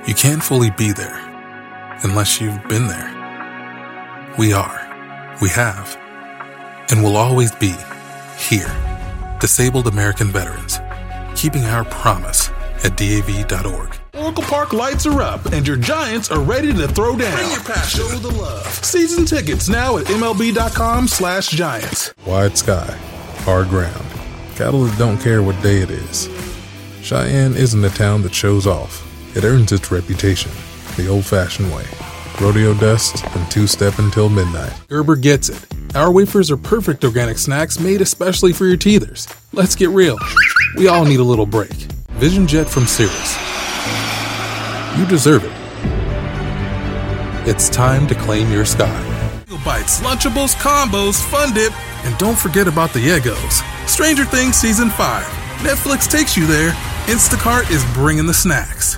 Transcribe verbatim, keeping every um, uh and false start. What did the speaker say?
You can't fully be there unless you've been there. We are, we have, and will always be here. Disabled American Veterans, keeping our promise at D A V dot org. Oracle Park lights are up, and your Giants are ready to throw down. Bring your passion. Show the love. Season tickets now at M L B dot com slash Giants. Wide sky, hard ground, cattle that don't care what day it is. Cheyenne isn't a town that shows off. It earns its reputation the old-fashioned way. Rodeo dust and two-step until midnight. Gerber gets it. Our wafers are perfect organic snacks made especially for your teethers. Let's get real. We all need a little break. Vision Jet from Cirrus. You deserve it. It's time to claim your sky. Bites, Lunchables, combos, Fun Dip, and don't forget about the Eggos. Stranger Things Season five. Netflix takes you there. Instacart is bringing the snacks.